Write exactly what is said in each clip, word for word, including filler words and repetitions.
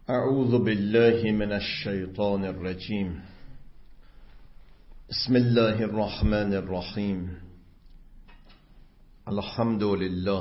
اعوذ بالله من الشیطان الرجیم. بسم الله الرحمن الرحیم. الحمد لله،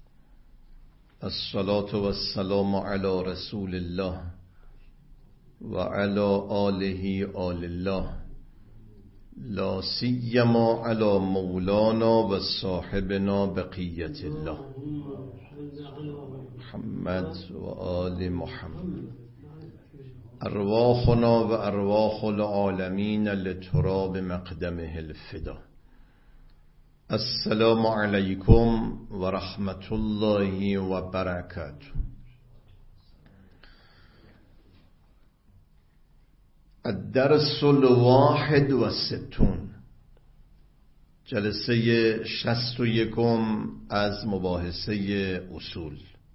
الصلاة والسلام علی رسول الله و علی آله آل الله، لا سیما علی مولانا و صاحبنا بقیت الله محمد و آل محمد. ارواحنا و ارواح العالمین لتراب مقدمه الفدا. السلام علیکم و رحمت الله و برکاته. الدرس الواحد و ستون، جلسه شصت و یکم از مباحثه اصول.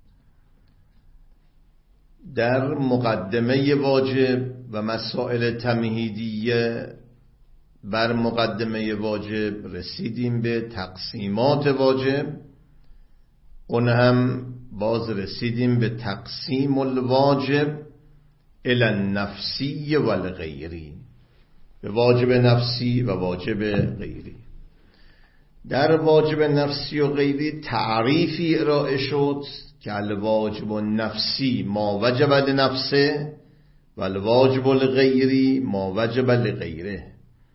در مقدمه واجب و مسائل تمهیدیه بر مقدمه واجب رسیدیم به تقسیمات واجب، اون هم باز رسیدیم به تقسیم الواجب الی النفسی و الغیری، به واجب نفسی و واجب غیری. در واجب نفسی و غیری تعریفی ارائه شد که الواجب النفسی ما وجب لنفسه و الواجب الغیری ما وجب لغیره.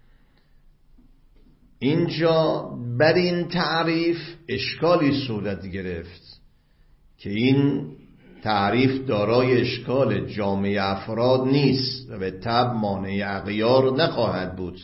اینجا بر این تعریف اشکالی صورت گرفت که این تعریف دارای اشکال جامع افراد نیست و به طبع مانع اغیار نخواهد بود.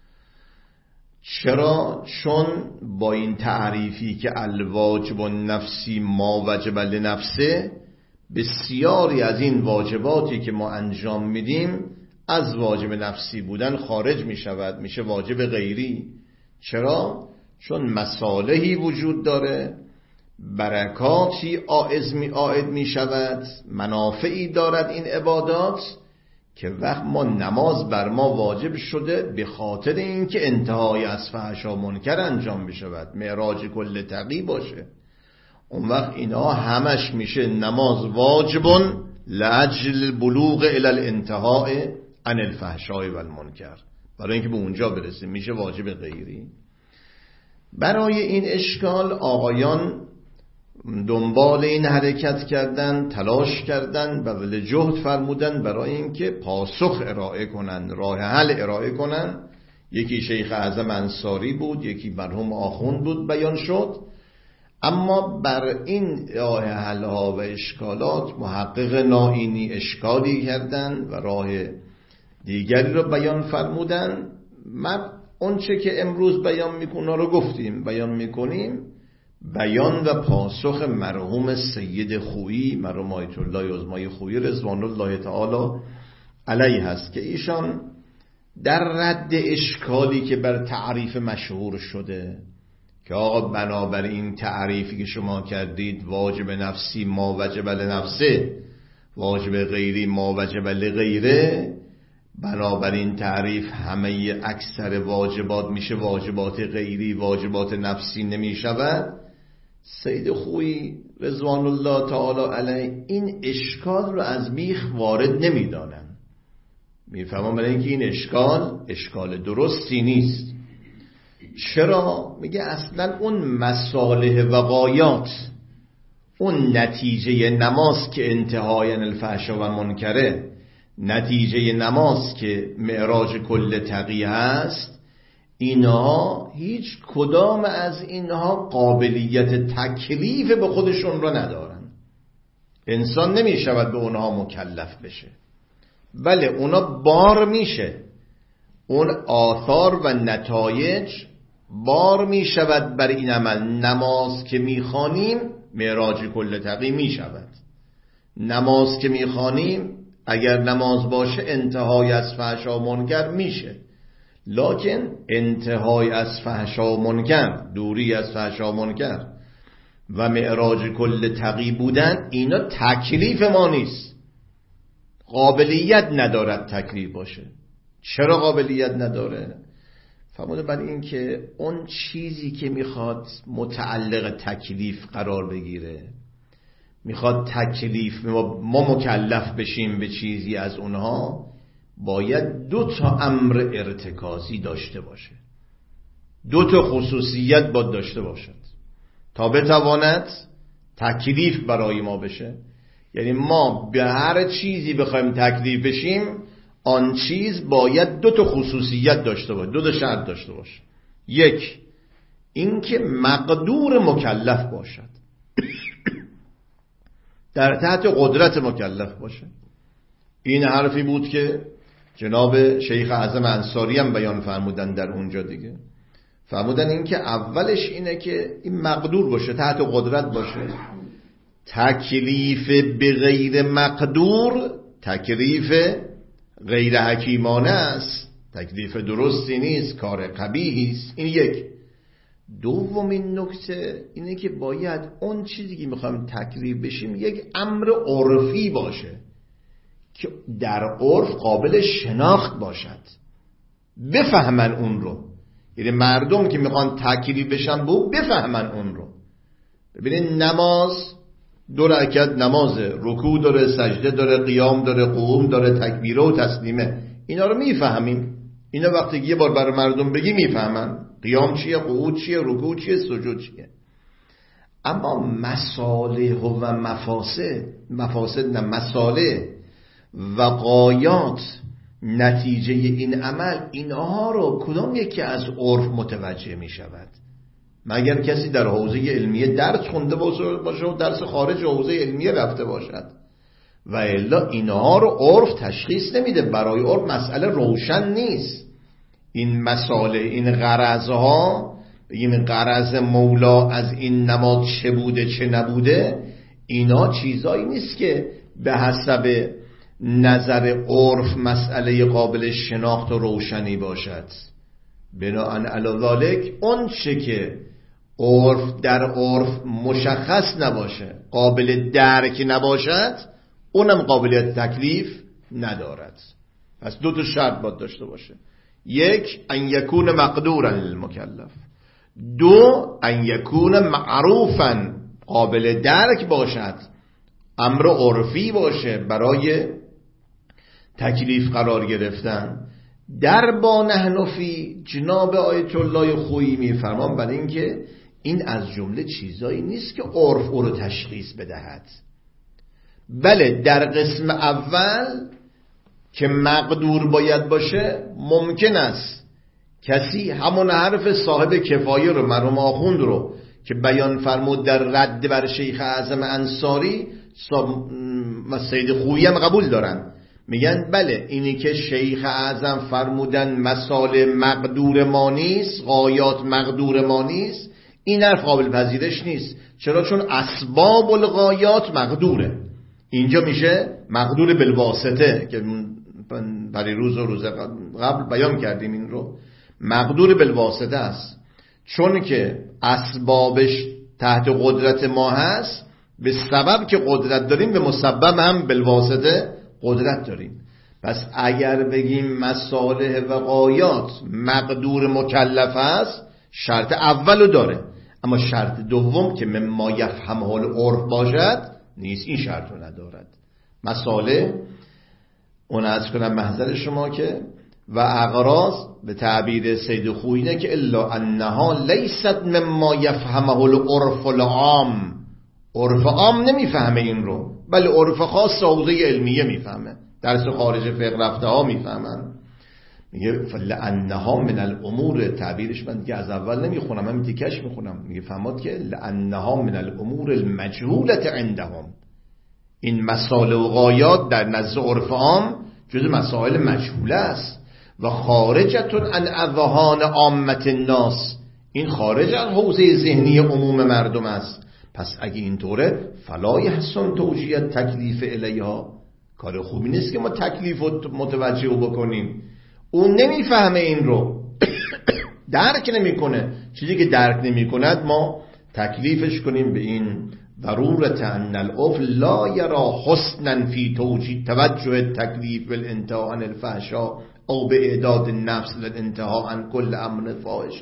چرا؟ چون با این تعریفی که الواجب النفسی ما وجب لنفسه، بسیاری از این واجباتی که ما انجام میدیم از واجب نفسی بودن خارج میشود، میشه واجب غیری. چرا؟ چون مصالحی وجود داره، برکاتی عائد می عائد می شود، منافعی دارد این عبادات که وقت ما نماز بر ما واجب شده به خاطر اینکه انتهای از فحشا منکر انجام بشود، معراج کل تقی باشه. اون وقت اینا همش میشه نماز واجبون لاجل بلوغ الی الانتهاء عن الفحشاء و المنکر، برای اینکه به اونجا برسیم میشه واجب غیری. برای این اشکال آقایان دنبال این حرکت کردن، تلاش کردن، بذل جهد فرمودن برای اینکه پاسخ ارائه کنن، راه حل ارائه کنن. یکی شیخ اعظم انصاری بود، یکی مرحوم آخوند بود بیان شد. اما بر این راه حل ها و اشکالات محقق نائینی اشکالی کردن و راه دیگری رو بیان فرمودن. من اون چه که امروز بیان میکنه رو گفتیم، بیان میکنیم. بیان و پاسخ مرحوم سید خویی، مرحوم آیت الله عظمای خویی رضوان الله تعالی علیه هست که ایشان در رد اشکالی که بر تعریف مشهور شده که آقا بنابر این تعریفی که شما کردید واجب نفسی ما وجب لنفسه، واجب غیری ما وجب لغیره، بنابر این تعریف همه اکثر واجبات میشه واجبات غیری، واجبات نفسی نمی شود. سید خویی رضوان الله تعالی علیه این اشکال رو از بیخ وارد نمیدانن. میفهمم برای اینکه این اشکال اشکال درستی نیست. چرا؟ میگه اصلا اون مصالح و غایات، اون نتیجه نماز که انتهای الفحشا و منکره، نتیجه نماز که معراج کل تقی هست، اینها هیچ کدام از اینها قابلیت تکلیف به خودشون را ندارن. انسان نمی شود به اونها مکلف بشه، بله اونا بار میشه، اون آثار و نتایج بار می شود بر این عمل. نماز که می خوانیم معراج کل تقی می شود. نماز که می خوانیم اگر نماز باشه انتهای از فحشا منکر میشه، لکن انتهای از فحشا منکر، دوری از فحشا منکر و معراج کل تقی بودن، اینا تکلیف ما نیست. قابلیت ندارد تکلیف باشه. چرا قابلیت نداره؟ فرموده برای این که اون چیزی که میخواد متعلق تکلیف قرار بگیره میخواد تکلیف ما, ما مکلف بشیم به چیزی از اونها، باید دو تا امر ارتکازی داشته باشه، دو تا خصوصیت باید داشته باشد تا بتواند تکلیف برای ما بشه. یعنی ما به هر چیزی بخوایم تکلیف بشیم، آن چیز باید دو تا خصوصیت داشته باشه، دو تا شرط داشته باشه. یک، اینکه مقدور مکلف باشد، در تحت قدرت مکلف باشه. این حرفی بود که جناب شیخ اعظم انصاری هم بیان فرمودن در اونجا دیگه. فرمودن این که اولش اینه که این مقدور باشه، تحت قدرت باشه. تکلیف به غیر مقدور تکلیف غیر حکیمانه است، تکلیف درستی نیست، کار قبیحی است. این یک. دومین نکته اینه که باید اون چیزی که میخوایم تکلیف بشیم یک امر عرفی باشه که در عرف قابل شناخت باشد، بفهمن اون رو. یعنی مردم که میخوان تکلیف بشن بو بفهمن اون رو. ببینید نماز دو رکعت نمازه، رکوع داره، سجده داره، قیام داره، قعود داره، تکبیره و تسلیمه، اینا رو میفهمیم. اینا وقتی یه بار برای مردم بگی میفهمن قیام چیه، قعود چیه، رکوع چیه، سجود چیه. اما مصالح و مفاسد مفاسد نه مصالح و غایات نتیجه این عمل، اینها رو کدام یکی از عرف متوجه می شود؟ مگر کسی در حوزه علمیه درس خونده باشه و درس خارج حوزه علمیه رفته باشد، و الا اینها رو عرف تشخیص نمیده. برای عرف مسئله روشن نیست. این مسائل، این غرضها، این غرض مولا از این نماز چه بوده چه نبوده، اینا چیزایی نیست که به حسب نظر عرف مسئله قابل شناخت و روشنی باشد. بناهن علی ذالک اون چه که عرف در عرف مشخص نباشه، قابل درک نباشد، اونم قابلیت تکلیف ندارد. پس دو تا شرط باید داشته باشه. یک، ان یکون مقدورا للمکلف. دو، ان یکون معروفا، قابل درک باشد، امر عرفی باشه برای تکلیف قرار گرفتن. در با نحنفی جناب آیت الله خویی میفرمان برای اینکه این از جمله چیزایی نیست که عرف او رو تشخیص بدهد. بله در قسم اول که مقدور باید باشه، ممکن است کسی همون حرف صاحب کفایه رو، مرحوم آخوند رو که بیان فرمود در رد بر شیخ اعظم انصاری و سید خویی هم قبول دارن، میگن بله اینی که شیخ اعظم فرمودن مسائل مقدور ما نیست، غایات مقدور ما نیست، این حرف قابل پذیرش نیست. چرا؟ چون اسباب الغایات مقدوره. اینجا میشه مقدور بالواسطه که برای روز و روز قبل بیان کردیم، این رو مقدور بالواسطه است، چون که اسبابش تحت قدرت ما هست. به سبب که قدرت داریم به مسبب هم بالواسطه قدرت داریم. پس اگر بگیم مصالح و غایات مقدور مکلف است، شرط اولو داره، اما شرط دوم که مما یفهمه العرف باشد نیست، این شرط رو ندارد. مصالح اون از کنم محضر شما که و اغراض به تعبیر سید خویی که الا انها لیست مما یفهمه العرف العام، عرف عام نمیفهمه این رو، بله عرف خاص حوزه علمیه میفهمه، درس خارج فقه رفته ها میفهمن. میگه فلانها من الامور، تعبیرش من دیگه از اول نمیخونم، من تیکش میخونم. میگه فهمات که لانها من الامور المجهوله عندهم، این مسائل و غایات در نزد عرف عام جز مسائل مجهوله است و خارجتون عن اذهان عامه الناس، این خارج از حوزه ذهنی عموم مردم است. پس اگه اینطوره فلا یحسن توجیه تکلیف الیها، کار خوبی نیست که ما تکلیف رو متوجه بکنیم. اون نمیفهمه این رو درک نمیکنه، چیزی که درک نمیکند ما تکلیفش کنیم به این ضرورت ان العف لا یرا حسنا فی توجیه توجه تکلیف والانتهاء عن الفحشاء او به اعداد النفس للانتهاء عن کل امر فاحش.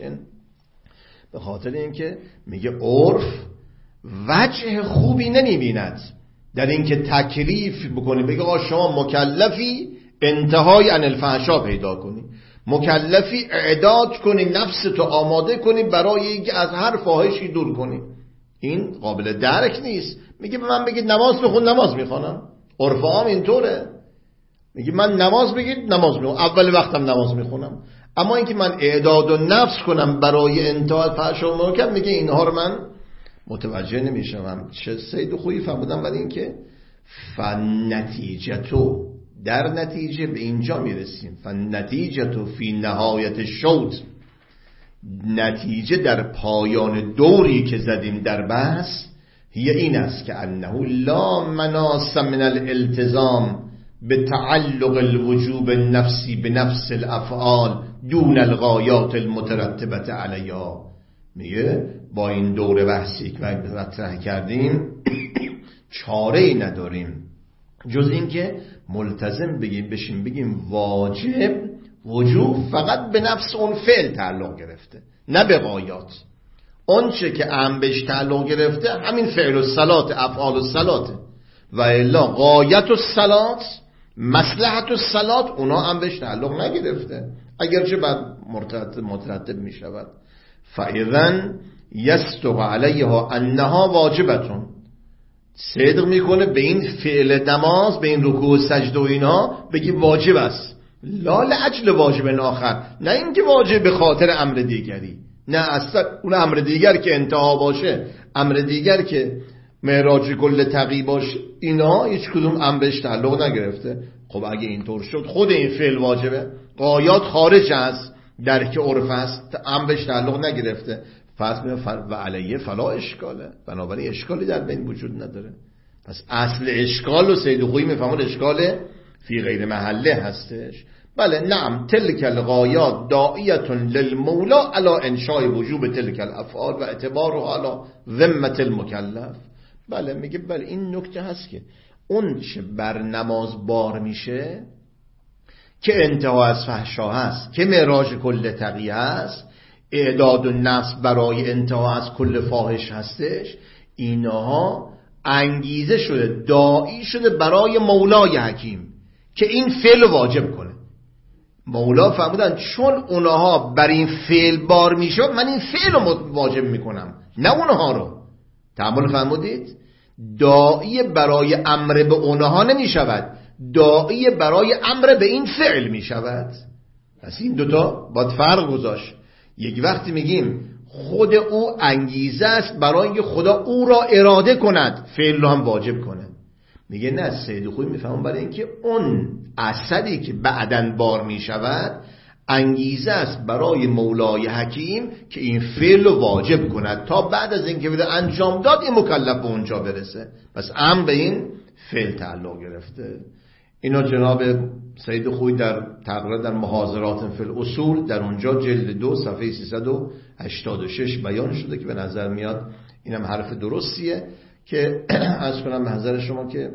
به خاطر اینکه میگه عرف وجه خوبی نمیبیند در این که تکلیف بکنی، بگه آقا شما مکلفی انتهای عن الفحشا پیدا کنی، مکلفی اعداد کنی، نفستو آماده کنی برای اینکه از هر فاحشی دور کنی. این قابل درک نیست. میگه به من بگید نماز بخون، نماز میخونم. عرف عام اینطوره. میگه من نماز بگید نماز میخونم، اول وقتم نماز میخونم. اما اینکه من اعداد و نفس کنم برای انتهای فحشا و منکر، میگه اینها رو من متوجه نمیشم. چه سید خویی فرمودن، ولی اینکه فنتیجه تو در نتیجه به اینجا میرسیم. فنتیجه تو فی نهایت شوط، نتیجه در پایان دوری که زدیم در بحث هی این است که انه لا مناس من الالتزام به تعلق الوجوب النفسی به نفس الافعال دون الغایات المترتبه علیها. میگه با این دور بحثی که مطرح کردیم چاره ای نداریم جز این که ملتزم بگیم بشیم بگیم واجب وجوب فقط به نفس اون فعل تعلق گرفته، نه به غایات. اون چه که ام بهش تعلق گرفته همین فعل و صلات، افعال و صلات، و الا غایت و صلات، مصلحت و صلات اونا هم بهش تعلق نگرفته، اگرچه بعد مرتب مترتب می شود. فاذن یستق علیها انها واجبتون، صدق میکنه به این فعل نماز، به این رکوع و سجده و اینا بگی واجب است، لا لاجل واجب آخر، نه اینکه واجب به خاطر امر دیگری، نه اصلا اون امر دیگر که انتها باشه، امر دیگر که معراج کل تقی باشه، اینا هیچ کدوم امرش تعلق نگرفته. خب اگه اینطور شد خود این فعل واجبه، غایات خارج از درک عرف است، امرش تعلق نگرفته، پس و علیه فلا اشکاله، بنابراین اشکالی در بین وجود نداره. پس اصل اشکال رو سید خویی میفهمون اشکال فی غیر محله هستش. بله نعم تلک الغایات داعیتون للمولا علی انشاء وجوب تلک الافعال و اعتبارها علی ذمه المکلف. بله میگه بله این نکته هست که اون چه بر نماز بار میشه که انتها از فحشا هست، که معراج کل تقی هست، اعداد و نفس برای انتها از کل فاحش هستش، اینها انگیزه شده، داعی شده برای مولای حکیم که این فعل واجب کنه. مولا فرمودن چون اونها بر این فعل بار میشد من این فعل رو واجب میکنم، نه اونها رو. تأمل فرمودید؟ داعی برای امر به اونها نمیشود، داعی برای امر به این فعل میشود. پس این دوتا باید فرق گذاشت. یک وقتی میگیم خود او انگیزه است برای اینکه خدا او را اراده کند فعل رو هم واجب کنه. میگه نه، سید خویی میفهمون برای اینکه اون اثری که بعداً بار میشود انگیزه است برای مولای حکیم که این فعل رو واجب کند تا بعد از اینکه بده انجام داد این مکلف به اونجا برسه. پس ام به این فعل تعلق گرفته. اینا جناب سید خویی در تقریبا در محاضرات فی الاصول در اونجا جلد دو صفحه سیصد و هشتاد و شش بیان شده که به نظر میاد اینم حرف درستیه که از کنم به نظر شما که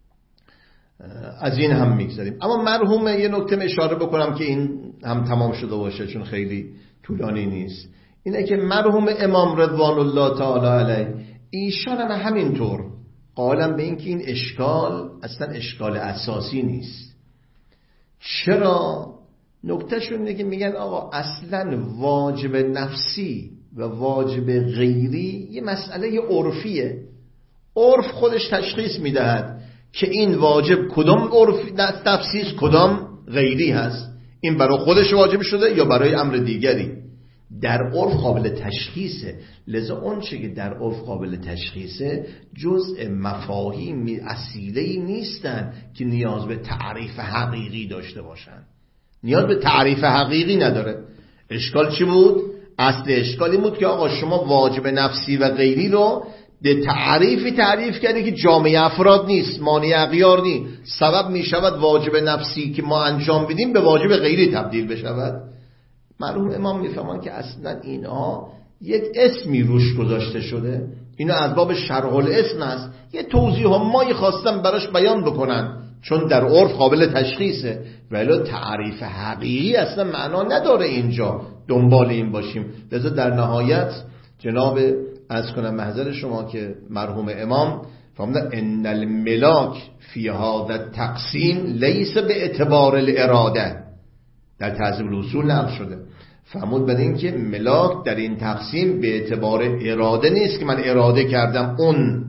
از این هم میگذاریم. اما مرحوم یه نکته اشاره بکنم که این هم تمام شده باشه چون خیلی طولانی نیست، اینه که مرحوم امام رضوان الله تعالی علیه ایشان هم همینطور قائلن به این که این اشکال اصلا اشکال اساسی نیست. چرا؟ نکتهشون اینه که میگن آقا اصلا واجب نفسی و واجب غیری یه مسئله عرفیه، عرف خودش تشخیص میدهد که این واجب کدام عرف نفسی است کدام غیری هست، این برای خودش واجب شده یا برای امر دیگری. در عرف قابل تشخیصه، لذا اون چه که در عرف قابل تشخیصه جزء مفاهیم اصیله‌ای نیستن که نیاز به تعریف حقیقی داشته باشن. نیاز به تعریف حقیقی نداره. اشکال چی بود؟ اصل اشکالی بود که آقا شما واجب نفسی و غیری رو به تعریفی تعریف کردی که جامعه افراد نیست، مانع اغیار نیست، سبب می شود واجب نفسی که ما انجام بدیم به واجب غیری تبدیل بشود. مرحوم امام میفهمن که اصلا اینها یک اسمی روش گذاشته شده، اینا از باب شرح الاسم است، یه توضیح هم مایی خواستم براش بیان بکنن چون در عرف قابل تشخیصه، ولی تعریف حقیقی اصلا معنا نداره اینجا دنبال این باشیم. لذا در نهایت جناب از کنم محضر شما که مرحوم امام فهمدن ان الملاک فی هذا التقسیم لیس به اعتبار الاراده، در تهذیب الاصول نقل شده. فرمود بر این که ملاک در این تقسیم به اعتبار اراده نیست که من اراده کردم اون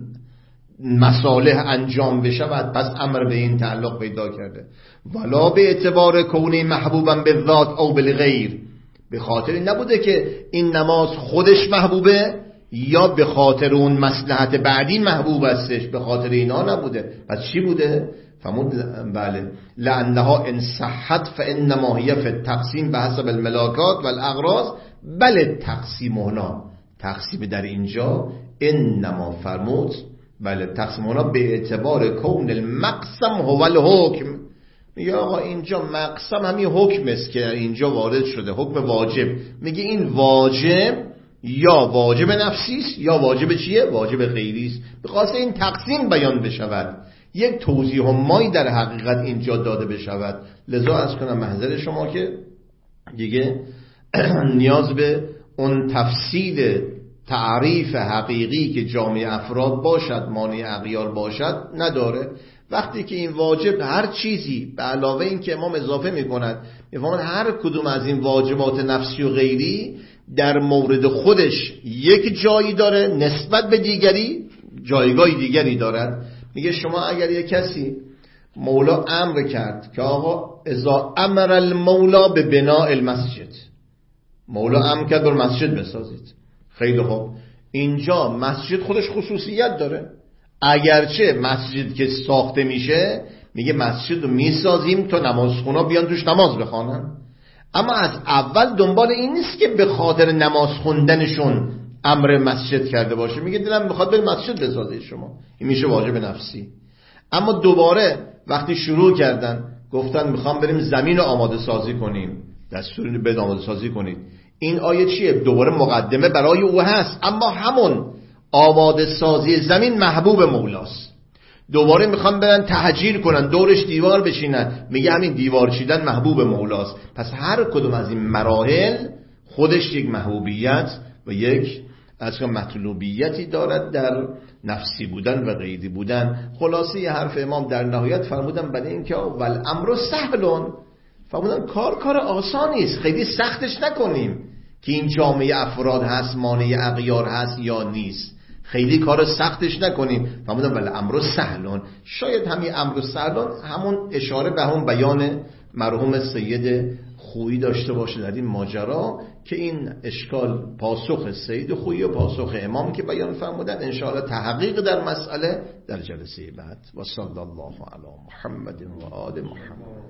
مصالح انجام بشود پس امر به این تعلق پیدا کرده، ولا به اعتبار کونی محبوبا بالذات او بالغیر، به خاطر این نبوده که این نماز خودش محبوبه یا به خاطر اون مصلحت بعدی محبوب هستش، به خاطر اینا نبوده. پس چی بوده؟ فرمود بله لانها ان صحت فانما هي فی التقسیم بحسب الملاکات والاغراض، بله تقسیم هنا، تقسیم در اینجا انما فرمود بله تقسیم هنا به اعتبار کون المقسم هو الحکم. میگه آقا اینجا مقسم همین حکم است که اینجا وارد شده، حکم واجب. میگه این واجب یا واجب نفسی است یا واجب چیه؟ واجب غیری است. به خاطر این تقسیم بیان بشود، یک توضیح مایی در حقیقت اینجا داده بشود. لذا از کنم محضر شما که دیگه نیاز به اون تفصیل تعریف حقیقی که جامعه افراد باشد مانع اغیار باشد نداره. وقتی که این واجب هر چیزی به علاوه این که امام اضافه میکند میفهمن هر کدوم از این واجبات نفسی و غیری در مورد خودش یک جایی داره، نسبت به دیگری جایگاه دیگری دارد. میگه شما اگر یک کسی مولا امر کرد که آقا اذا امر المولا به بناء المسجد، مولا امر کرد بر مسجد بسازید، خیلی خوب، اینجا مسجد خودش خصوصیت داره. اگرچه مسجد که ساخته میشه میگه مسجد رو میسازیم تا نمازخونا بیان توش نماز بخوانن، اما از اول دنبال این نیست که به خاطر نماز خوندنشون امر مسجد کرده باشه. میگه دلم میخواد بریم مسجد بسازید شما، این میشه واجب نفسی. اما دوباره وقتی شروع کردن گفتن میخوام بریم زمین رو آماده سازی کنیم، دستور بده آماده سازی کنید، این آیه چیه؟ دوباره مقدمه برای او هست، اما همون آماده سازی زمین محبوب مولاست. دوباره میخوان برن تهجیر کنن دورش دیوار بچینن، میگه همین دیوار چیدن محبوب مولاست. پس هر کدوم از این مراحل خودش یک محبوبیت و یک از که مطلوبیتی دارد در نفسی بودن و غیری بودن. خلاصه ی حرف امام در نهایت فرمودن برای این که والامر سهلون، فرمودن کار کار آسانی است، خیلی سختش نکنیم که این جامعه افراد هست مانع اغیار هست یا نیست، خیلی کار سختش نکنیم. فرمودن والامر سهلون، شاید همین امر سهلون همون اشاره به همون بیان مرحوم سید خویی داشته باشه در این ماجرا که این اشکال پاسخ سید خویی و پاسخ امام که بیان فرمودن انشاءالله تحقیق در مسئله در جلسه بعد. و صلی الله علی محمد و آل محمد.